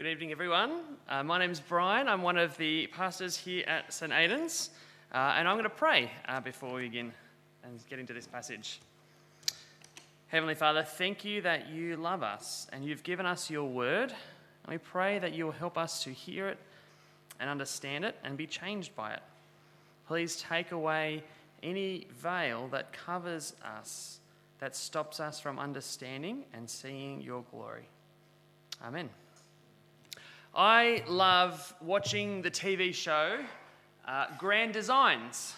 Good evening, everyone. My name's Brian. I'm one of the pastors here at St. Aidan's, and I'm going to pray before we begin and get into this passage. Heavenly Father, thank you that you love us and you've given us your word. And we pray that you will help us to hear it and understand it and be changed by it. Please take away any veil that covers us, that stops us from understanding and seeing your glory. Amen. I love watching the TV show Grand Designs.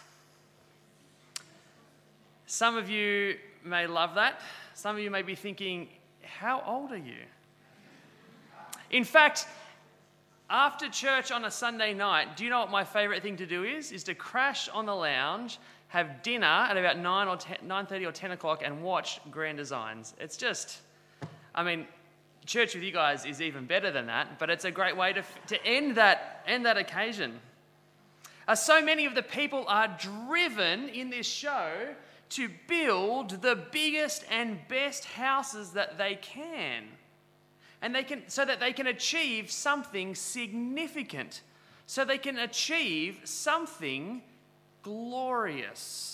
Some of you may love that. Some of you may be thinking, how old are you? In fact, after church on a Sunday night, do you know what my favourite thing to do is? Is to crash on the lounge, have dinner at about 9:30 or 10 o'clock and watch Grand Designs. It's just, church with you guys is even better than that, but it's a great way to end that occasion. So many of the people are driven in this show to build the biggest and best houses that they can. And so that they can achieve something significant, so they can achieve something glorious.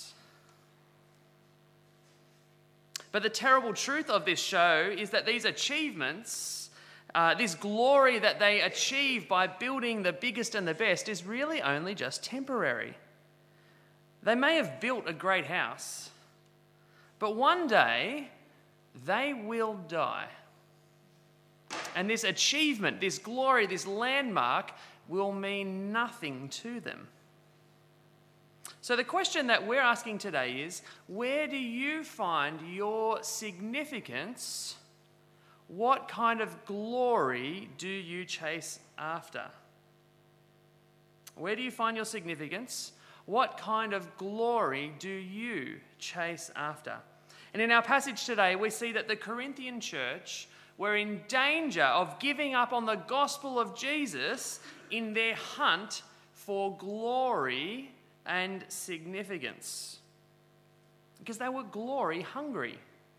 But the terrible truth of this show is that these achievements, this glory that they achieve by building the biggest and the best is really only just temporary. They may have built a great house, but one day they will die. And this achievement, this glory, this landmark will mean nothing to them. So the question that we're asking today is, where do you find your significance? What kind of glory do you chase after? Where do you find your significance? What kind of glory do you chase after? And in our passage today, we see that the Corinthian church were in danger of giving up on the gospel of Jesus in their hunt for glory and significance, because they were glory hungry,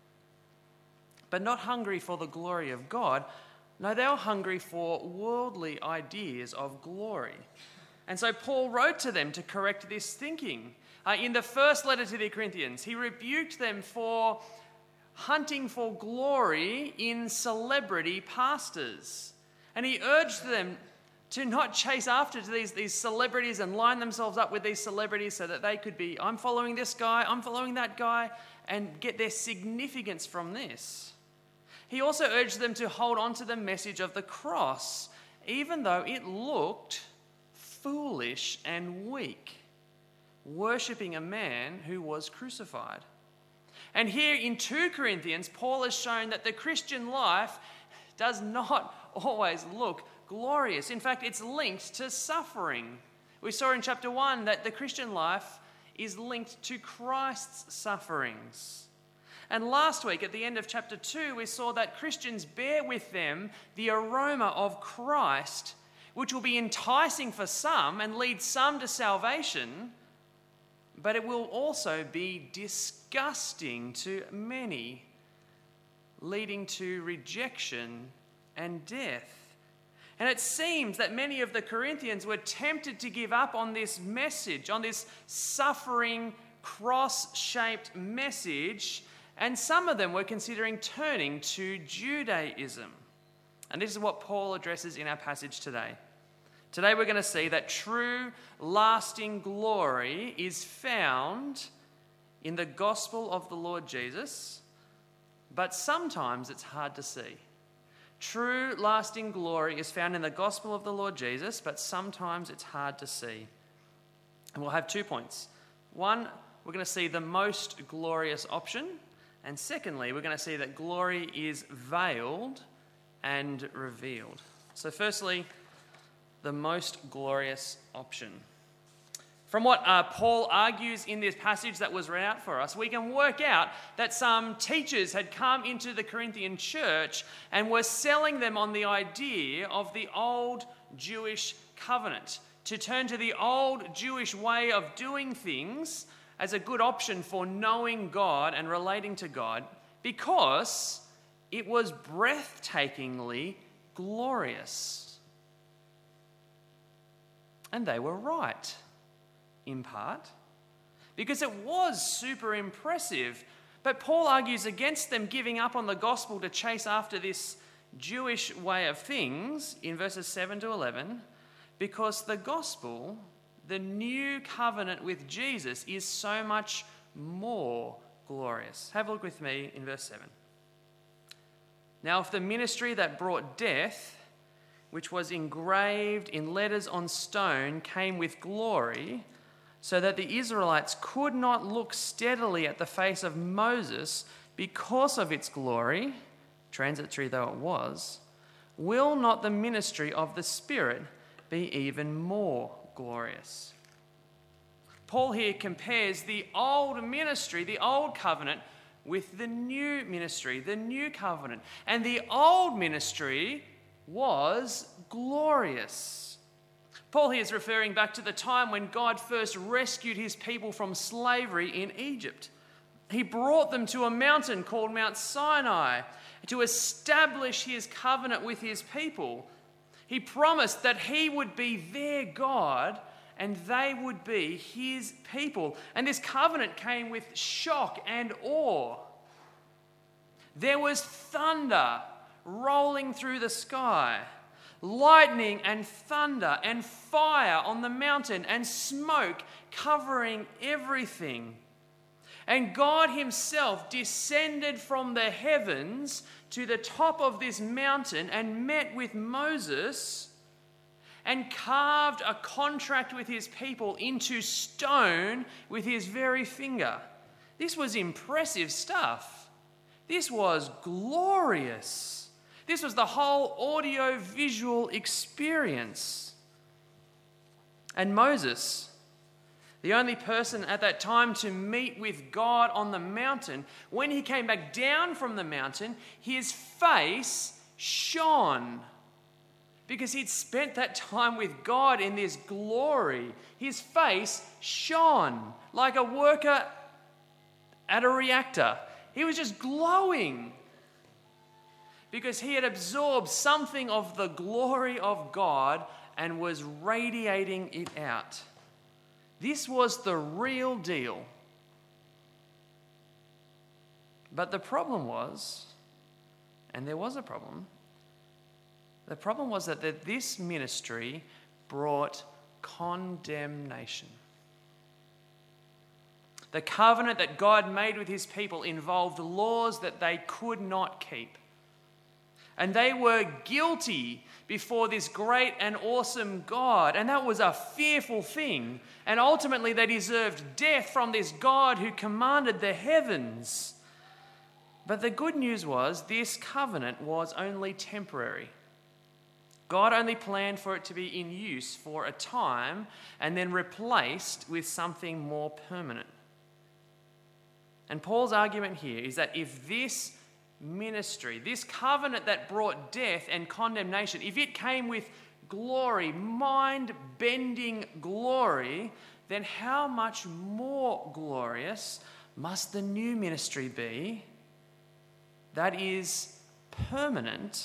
but not hungry for the glory of God. No, they were hungry for worldly ideas of glory. And so Paul wrote to them to correct this thinking. In the first letter to the Corinthians, he rebuked them for hunting for glory in celebrity pastors. And he urged them to not chase after these celebrities and line themselves up with these celebrities so that they could be, I'm following this guy, I'm following that guy, and get their significance from this. He also urged them to hold on to the message of the cross, even though it looked foolish and weak, worshipping a man who was crucified. And here in 2 Corinthians, Paul has shown that the Christian life does not always look glorious. In fact, it's linked to suffering. We saw in chapter 1 that the Christian life is linked to Christ's sufferings. And last week, at the end of chapter 2, we saw that Christians bear with them the aroma of Christ, which will be enticing for some and lead some to salvation, but it will also be disgusting to many, leading to rejection and death. And it seems that many of the Corinthians were tempted to give up on this message, on this suffering, cross-shaped message, and some of them were considering turning to Judaism. And this is what Paul addresses in our passage today. Today we're going to see that true, lasting glory is found in the gospel of the Lord Jesus, but sometimes it's hard to see. True, lasting glory is found in the gospel of the Lord Jesus, but sometimes it's hard to see. And we'll have 2 points. One, we're going to see the most glorious option. And secondly, we're going to see that glory is veiled and revealed. So firstly, the most glorious option. From what Paul argues in this passage that was read out for us, we can work out that some teachers had come into the Corinthian church and were selling them on the idea of the old Jewish covenant, to turn to the old Jewish way of doing things as a good option for knowing God and relating to God, because it was breathtakingly glorious. And they were right, in part, because it was super impressive. But Paul argues against them giving up on the gospel to chase after this Jewish way of things in verses 7 to 11, because the gospel, the new covenant with Jesus, is so much more glorious. Have a look with me in verse 7. Now, if the ministry that brought death, which was engraved in letters on stone, came with glory, so that the Israelites could not look steadily at the face of Moses because of its glory, transitory though it was, will not the ministry of the Spirit be even more glorious? Paul here compares the old ministry, the old covenant, with the new ministry, the new covenant. And the old ministry was glorious. Paul here is referring back to the time when God first rescued his people from slavery in Egypt. He brought them to a mountain called Mount Sinai to establish his covenant with his people. He promised that he would be their God and they would be his people. And this covenant came with shock and awe. There was thunder rolling through the sky, lightning and thunder and fire on the mountain and smoke covering everything. And God himself descended from the heavens to the top of this mountain and met with Moses and carved a contract with his people into stone with his very finger. This was impressive stuff. This was glorious. This was the whole audio-visual experience. And Moses, the only person at that time to meet with God on the mountain, when he came back down from the mountain, his face shone because he'd spent that time with God in this glory. His face shone like a worker at a reactor. He was just glowing because he had absorbed something of the glory of God and was radiating it out. This was the real deal. But the problem was, and there was a problem, the problem was that this ministry brought condemnation. The covenant that God made with his people involved laws that they could not keep. And they were guilty before this great and awesome God. And that was a fearful thing. And ultimately they deserved death from this God who commanded the heavens. But the good news was this covenant was only temporary. God only planned for it to be in use for a time and then replaced with something more permanent. And Paul's argument here is that if this ministry, this covenant that brought death and condemnation, if it came with glory, mind-bending glory, then how much more glorious must the new ministry be that is permanent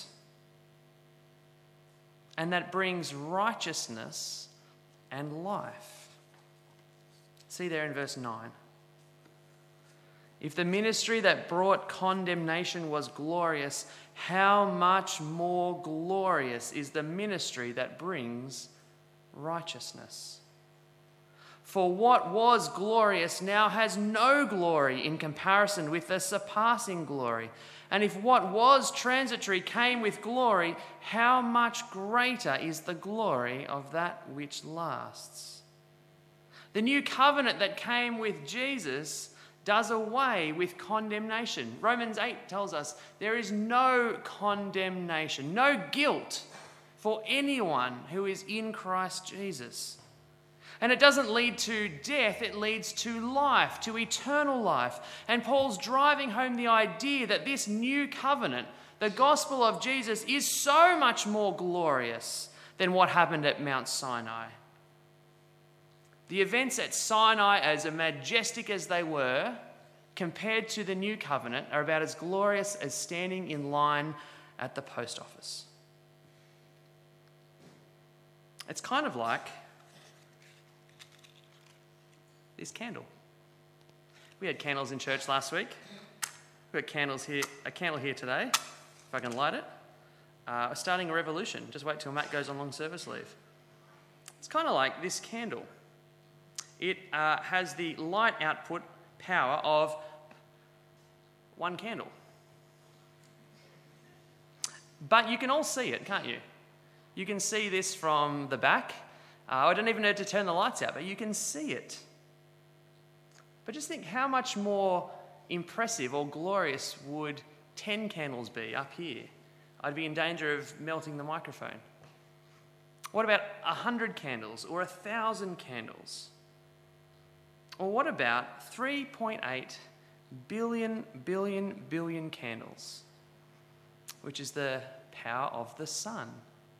and that brings righteousness and life? See there in verse 9. If the ministry that brought condemnation was glorious, how much more glorious is the ministry that brings righteousness? For what was glorious now has no glory in comparison with the surpassing glory. And if what was transitory came with glory, how much greater is the glory of that which lasts? The new covenant that came with Jesus does away with condemnation. Romans 8 tells us there is no condemnation, no guilt for anyone who is in Christ Jesus. And it doesn't lead to death, it leads to life, to eternal life. And Paul's driving home the idea that this new covenant, the gospel of Jesus, is so much more glorious than what happened at Mount Sinai. The events at Sinai, as majestic as they were, compared to the new covenant, are about as glorious as standing in line at the post office. It's kind of like this candle. We had candles in church last week. We've got candles here, a candle here today, if I can light it. Starting a revolution. Just wait till Matt goes on long service leave. It's kind of like this candle. It has the light output power of one candle. But you can all see it, can't you? You can see this from the back. I don't even need to turn the lights out, but you can see it. But just think how much more impressive or glorious would 10 candles be up here? I'd be in danger of melting the microphone. What about 100 candles or 1,000 candles? Or what about 3.8 billion candles, which is the power of the sun?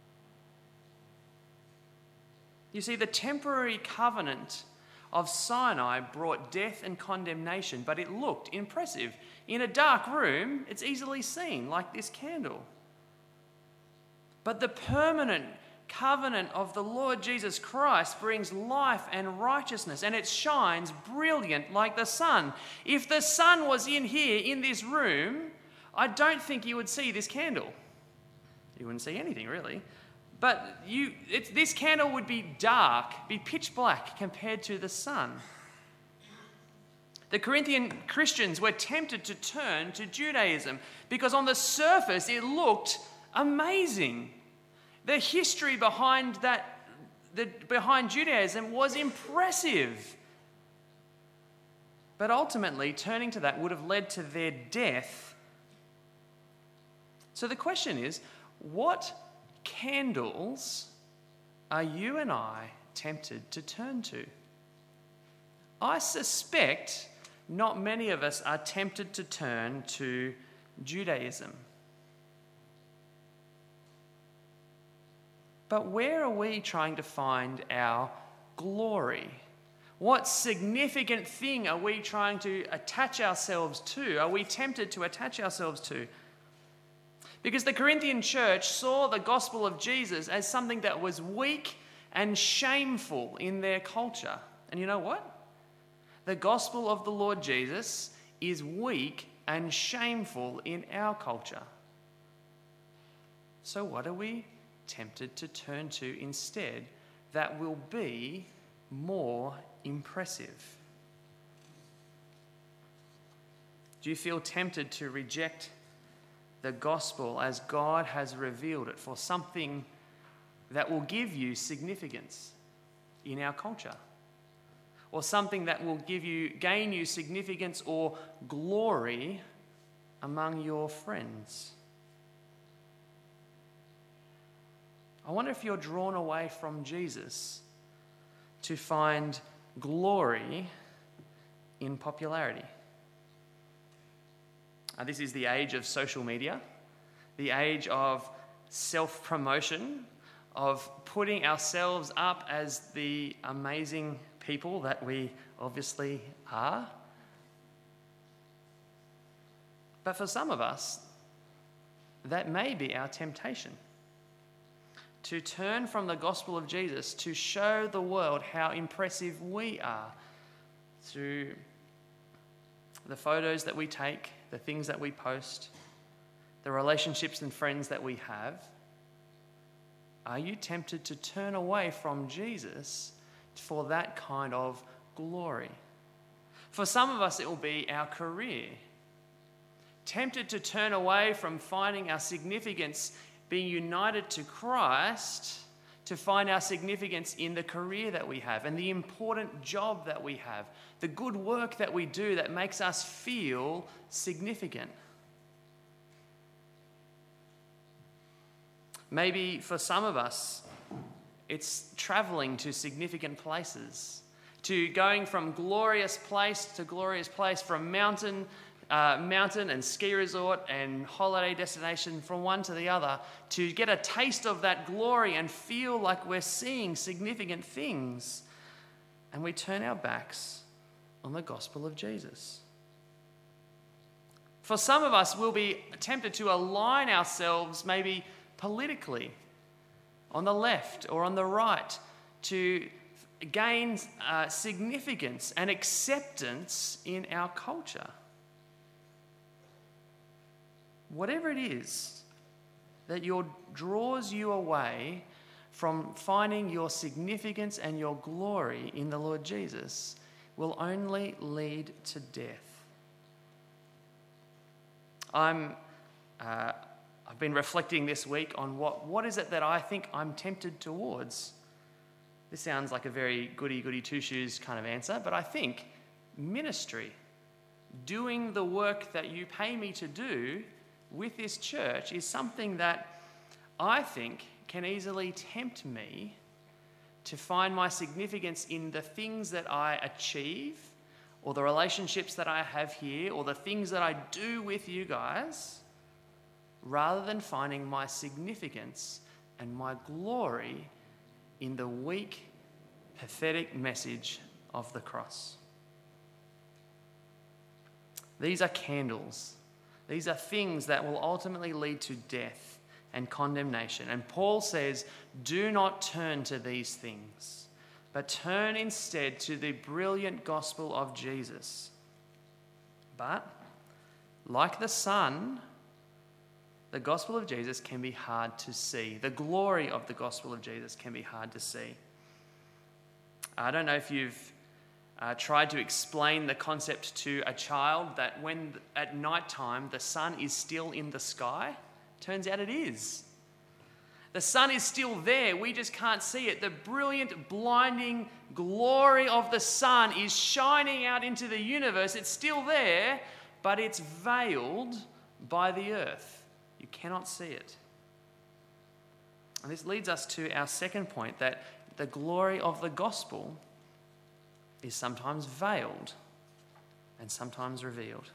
You see, the temporary covenant of Sinai brought death and condemnation, but it looked impressive. In a dark room, it's easily seen, like this candle. But the permanent covenant of the Lord Jesus Christ brings life and righteousness, and it shines brilliant like the sun. If the sun was in here, in this room, I don't think you would see this candle. You wouldn't see anything, really. But this candle would be dark, be pitch black compared to the sun. The Corinthian Christians were tempted to turn to Judaism because on the surface it looked amazing. The history behind behind Judaism was impressive. But ultimately, turning to that would have led to their death. So the question is, what candles are you and I tempted to turn to? I suspect not many of us are tempted to turn to Judaism. But where are we trying to find our glory? What significant thing are we trying to attach ourselves to? Are we tempted to attach ourselves to? Because the Corinthian church saw the gospel of Jesus as something that was weak and shameful in their culture. And you know what? The gospel of the Lord Jesus is weak and shameful in our culture. So what are we tempted to turn to instead that will be more impressive? Do you feel tempted to reject the gospel as God has revealed it for something that will give you significance in our culture? Or something that will gain you significance or glory among your friends? I wonder if you're drawn away from Jesus to find glory in popularity. This is the age of social media, the age of self-promotion, of putting ourselves up as the amazing people that we obviously are. But for some of us, that may be our temptation. To turn from the gospel of Jesus, to show the world how impressive we are through the photos that we take, the things that we post, the relationships and friends that we have. Are you tempted to turn away from Jesus for that kind of glory? For some of us, it will be our career. Tempted to turn away from finding our significance being united to Christ to find our significance in the career that we have and the important job that we have, the good work that we do that makes us feel significant. Maybe for some of us, it's traveling to significant places, to going from glorious place to glorious place, from mountain and ski resort and holiday destination, from one to the other, to get a taste of that glory and feel like we're seeing significant things. And we turn our backs on the gospel of Jesus. For some of us, we'll be tempted to align ourselves maybe politically on the left or on the right, to gains significance and acceptance in our culture. Whatever it is that draws you away from finding your significance and your glory in the Lord Jesus will only lead to death. I've been reflecting this week on what is it that I think I'm tempted towards. This sounds like a very goody two-shoes kind of answer, but I think ministry, doing the work that you pay me to do with this church, is something that I think can easily tempt me to find my significance in the things that I achieve, or the relationships that I have here, or the things that I do with you guys, rather than finding my significance and my glory in the weak, pathetic message of the cross. These are candles. These are things that will ultimately lead to death and condemnation. And Paul says, do not turn to these things, but turn instead to the brilliant gospel of Jesus. But, like the sun, the gospel of Jesus can be hard to see. The glory of the gospel of Jesus can be hard to see. I don't know if you've tried to explain the concept to a child that when at night time the sun is still in the sky. Turns out it is. The sun is still there, we just can't see it. The brilliant, blinding glory of the sun is shining out into the universe. It's still there, but it's veiled by the earth. You cannot see it. And this leads us to our second point, that the glory of the gospel is sometimes veiled and sometimes revealed.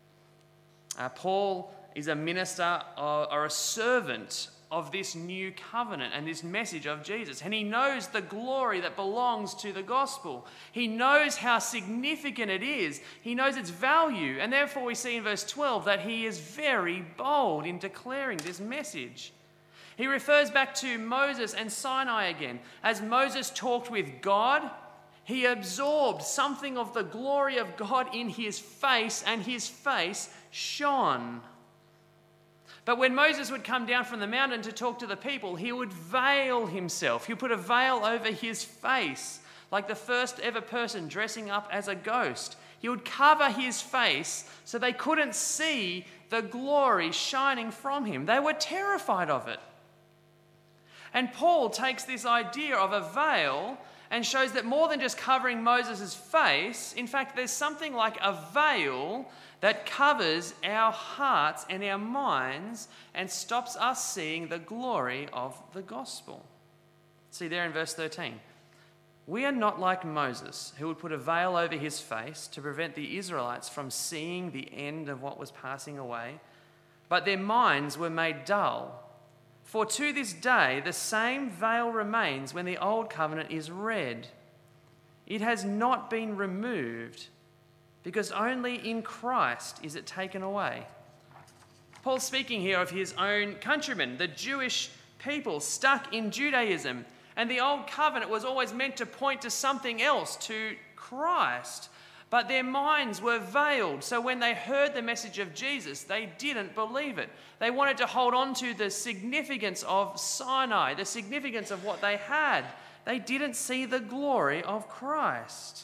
Paul is a minister or a servant of this new covenant and this message of Jesus. And he knows the glory that belongs to the gospel. He knows how significant it is. He knows its value. And therefore we see in verse 12 that he is very bold in declaring this message. He refers back to Moses and Sinai again. As Moses talked with God, he absorbed something of the glory of God in his face, and his face shone. But when Moses would come down from the mountain to talk to the people, he would veil himself. He would put a veil over his face, like the first ever person dressing up as a ghost. He would cover his face so they couldn't see the glory shining from him. They were terrified of it. And Paul takes this idea of a veil and shows that more than just covering Moses' face, in fact, there's something like a veil that covers our hearts and our minds and stops us seeing the glory of the gospel. See there in verse 13. We are not like Moses, who would put a veil over his face to prevent the Israelites from seeing the end of what was passing away, but their minds were made dull. For to this day, the same veil remains when the old covenant is read. It has not been removed, because only in Christ is it taken away. Paul's speaking here of his own countrymen, the Jewish people stuck in Judaism. And the old covenant was always meant to point to something else, to Christ. But their minds were veiled. So when they heard the message of Jesus, they didn't believe it. They wanted to hold on to the significance of Sinai, the significance of what they had. They didn't see the glory of Christ.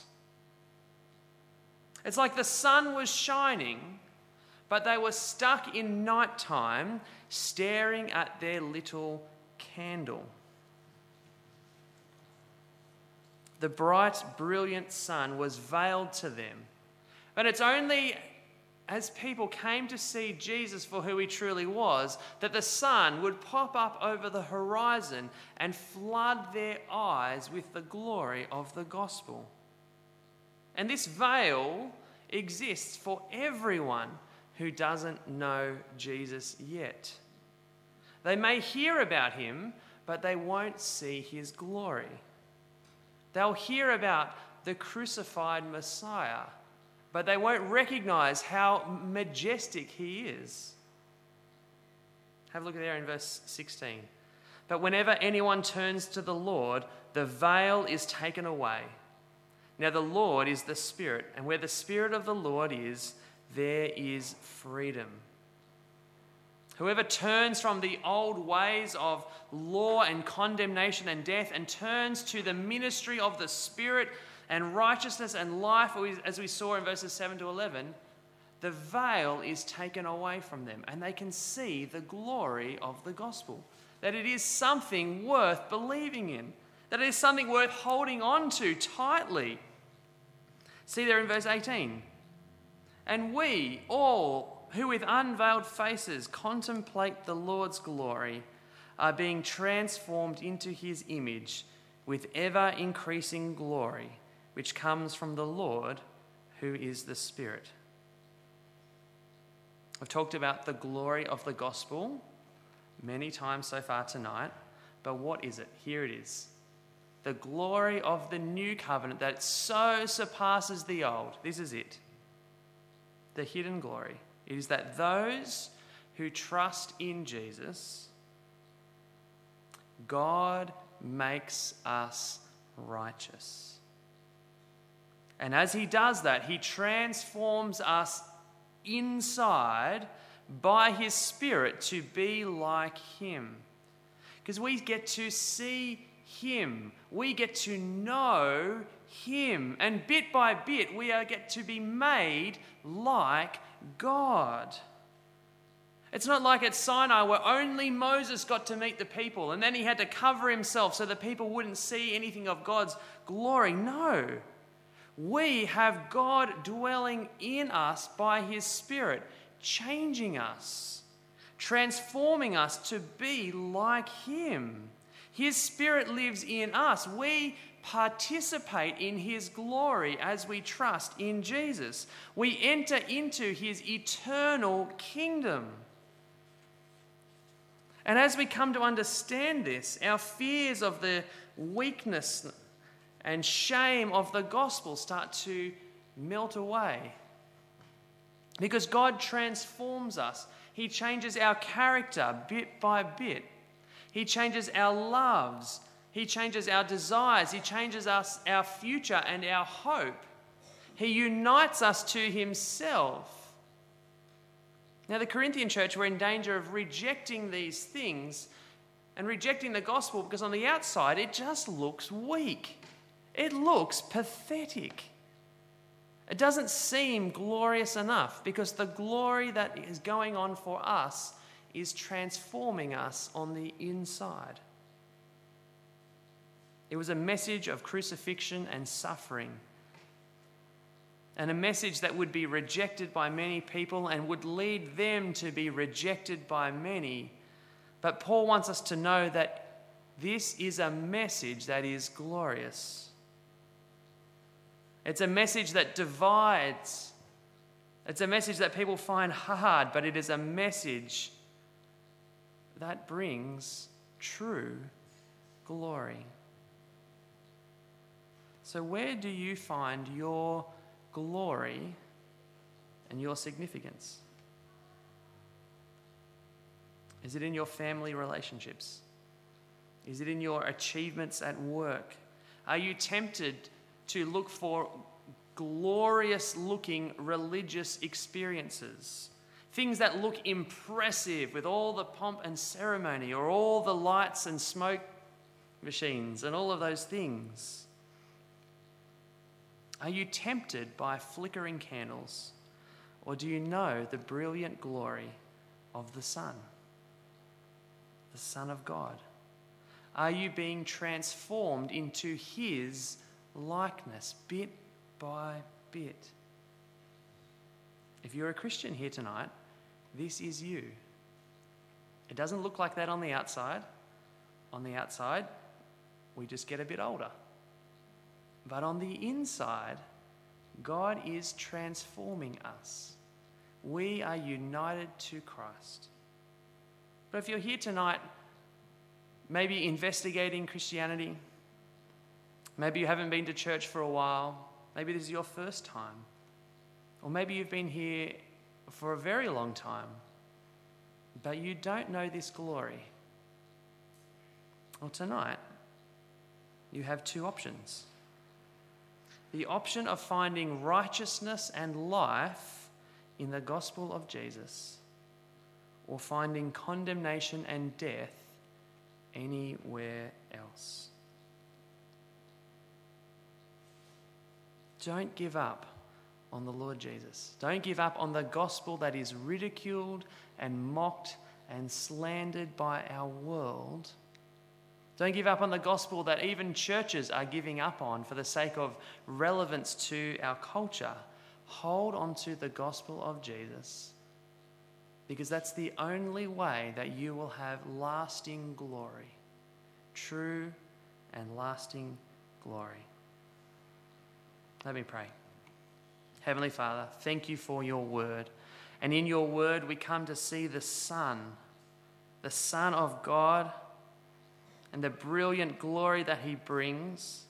It's like the sun was shining, but they were stuck in nighttime staring at their little candle. The bright, brilliant sun was veiled to them. But it's only as people came to see Jesus for who he truly was that the sun would pop up over the horizon and flood their eyes with the glory of the gospel. And this veil exists for everyone who doesn't know Jesus yet. They may hear about him, but they won't see his glory. They'll hear about the crucified Messiah, but they won't recognize how majestic he is. Have a look there in verse 16. But whenever anyone turns to the Lord, the veil is taken away. Now the Lord is the Spirit, and where the Spirit of the Lord is, there is freedom. Whoever turns from the old ways of law and condemnation and death and turns to the ministry of the Spirit and righteousness and life, as we saw in verses 7 to 11, the veil is taken away from them and they can see the glory of the gospel. That it is something worth believing in. That it is something worth holding on to tightly. See there in verse 18. And we all who with unveiled faces contemplate the Lord's glory are being transformed into his image with ever increasing glory, which comes from the Lord who is the Spirit. I've talked about the glory of the gospel many times so far tonight, but what is it? Here it is. The glory of the new covenant that so surpasses the old. This is it. The hidden glory. It is that those who trust in Jesus, God makes us righteous. And as he does that, he transforms us inside by his Spirit to be like him. Because we get to see him. We get to know him. And bit by bit, we get to be made like God. It's not like at Sinai where only Moses got to meet the people and then he had to cover himself so the people wouldn't see anything of God's glory. No. We have God dwelling in us by his Spirit, changing us, transforming us to be like him. His Spirit lives in us. We participate in his glory as we trust in Jesus. We enter into his eternal kingdom. And as we come to understand this, our fears of the weakness and shame of the gospel start to melt away. Because God transforms us. He changes our character bit by bit. He changes our loves. He changes our desires. He changes us, our future and our hope. He unites us to himself. Now, the Corinthian church were in danger of rejecting these things and rejecting the gospel because on the outside it just looks weak. It looks pathetic. It doesn't seem glorious enough because the glory that is going on for us is transforming us on the inside. It was a message of crucifixion and suffering, and a message that would be rejected by many people and would lead them to be rejected by many. But Paul wants us to know that this is a message that is glorious. It's a message that divides. It's a message that people find hard, but it is a message that brings true glory. So where do you find your glory and your significance? Is it in your family relationships? Is it in your achievements at work? Are you tempted to look for glorious looking religious experiences? Things that look impressive with all the pomp and ceremony or all the lights and smoke machines and all of those things. Are you tempted by flickering candles, or do you know the brilliant glory of the Son of God? Are you being transformed into his likeness bit by bit? If you're a Christian here tonight, this is you. It doesn't look like that on the outside. On the outside, we just get a bit older. But on the inside, God is transforming us. We are united to Christ. But if you're here tonight, maybe investigating Christianity, maybe you haven't been to church for a while, maybe this is your first time, or maybe you've been here for a very long time, but you don't know this glory. Well, tonight, you have two options. The option of finding righteousness and life in the gospel of Jesus, or finding condemnation and death anywhere else. Don't give up on the Lord Jesus. Don't give up on the gospel that is ridiculed and mocked and slandered by our world. Don't give up on the gospel that even churches are giving up on for the sake of relevance to our culture. Hold on to the gospel of Jesus, because that's the only way that you will have lasting glory, true and lasting glory. Let me pray. Heavenly Father, thank you for your word. And in your word, we come to see the Son of God, and the brilliant glory that he brings.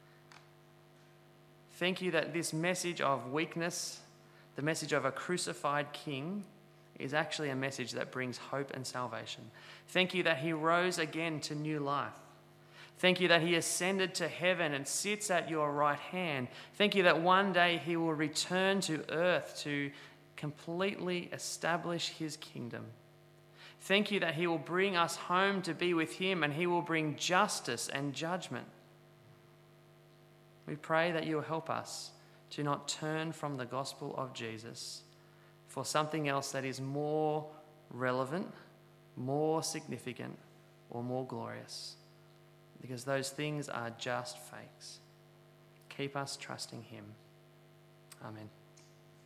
Thank you that this message of weakness, the message of a crucified king, is actually a message that brings hope and salvation. Thank you that he rose again to new life. Thank you that he ascended to heaven and sits at your right hand. Thank you that one day he will return to earth to completely establish his kingdom. Thank you that he will bring us home to be with him, and he will bring justice and judgment. We pray that you will help us to not turn from the gospel of Jesus for something else that is more relevant, more significant, or more glorious, because those things are just fakes. Keep us trusting him. Amen.